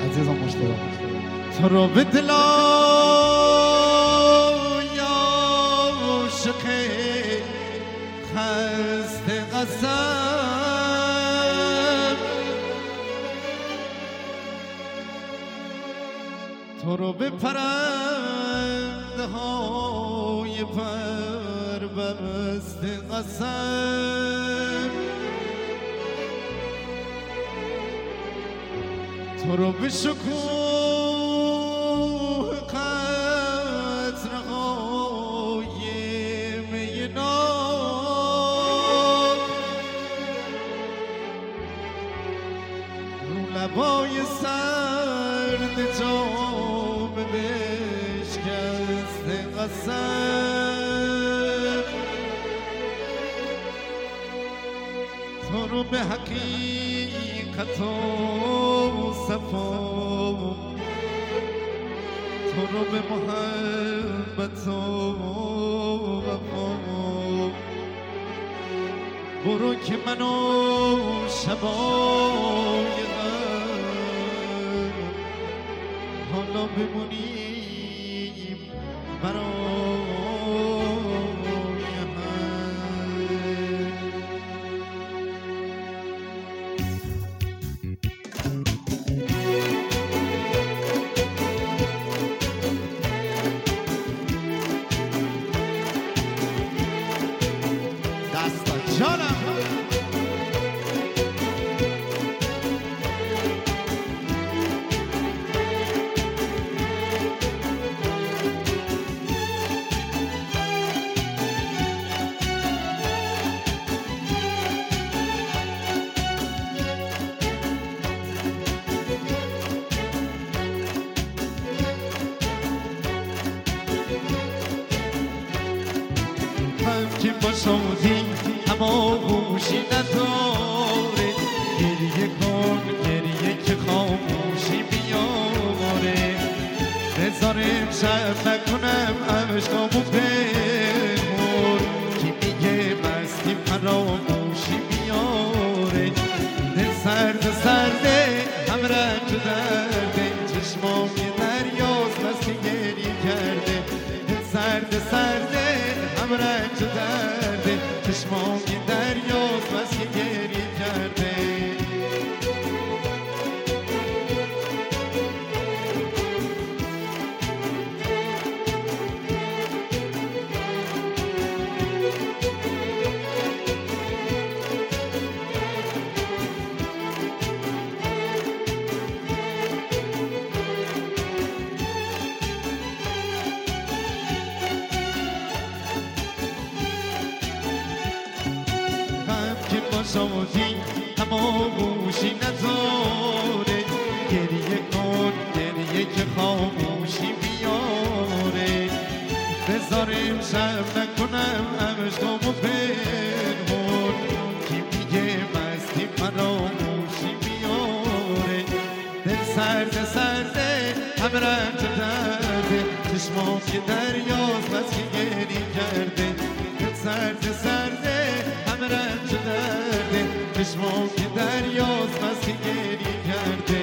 عزیزم مشتاق تو رو به دل عاشق خسته قسم تو رو به پرنده های پر بسته قسم تو رو به شکوه قطره‌های می ناب رو لبای سرد جام بشکسته قسم تو رو به حقیقت و صفا تو رو به محبت و وفا برو که منو شبای غم حالا بمونیم برای هم جانم من که با شادی اما گوشی نداره گریه کن گریه که خاموشی بیاره بذار امشب نکنم عشقامو پنهون کی میگه مستی فراموشی بیاره دل سرد سرده هم رنج و درده چشمام یه دریاست بس که گریه کرده دل سرد سرده هم رنج و درده چشمام یه دریاست بس که گریه کرده شادی اما گوشی نداره گریه کن گریه که خاموشی بیاره بذار امشب نکنم عشقامو پنهون کی میگه مستی فراموشی بیاره دل سرد سرده هم رنج درده چشمام که دریاست بس که گریه کرده دل سرد سرده هم رنج درده چشمام که دریاست بس که گریه کرده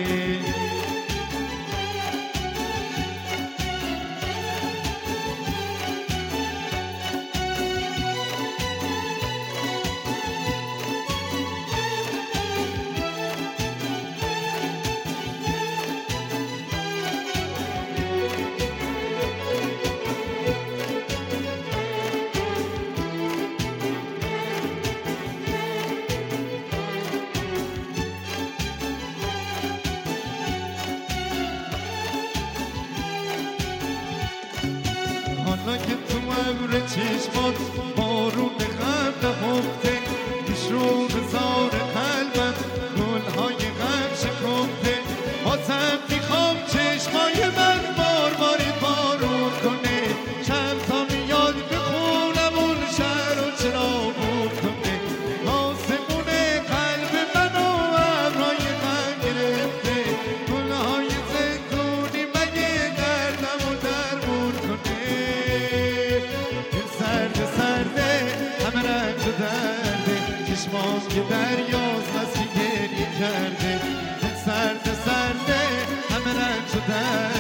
حالا که تو ابر چشمات بارون غم نهفته پیشرو بزار قلبم گلهای غم شکفته بازم میخوام چشمای من باری بارون کنه چند تا میاد بخونم اون شهر و چراغون کنه آسمون قلب منو ابرای غم گرفته گلهای زندونی مگه دردم و درمون کنه سرد سرده همه رنج و درده چشمام که دریاست بس که گریه کرده سرد سرده همه بدردی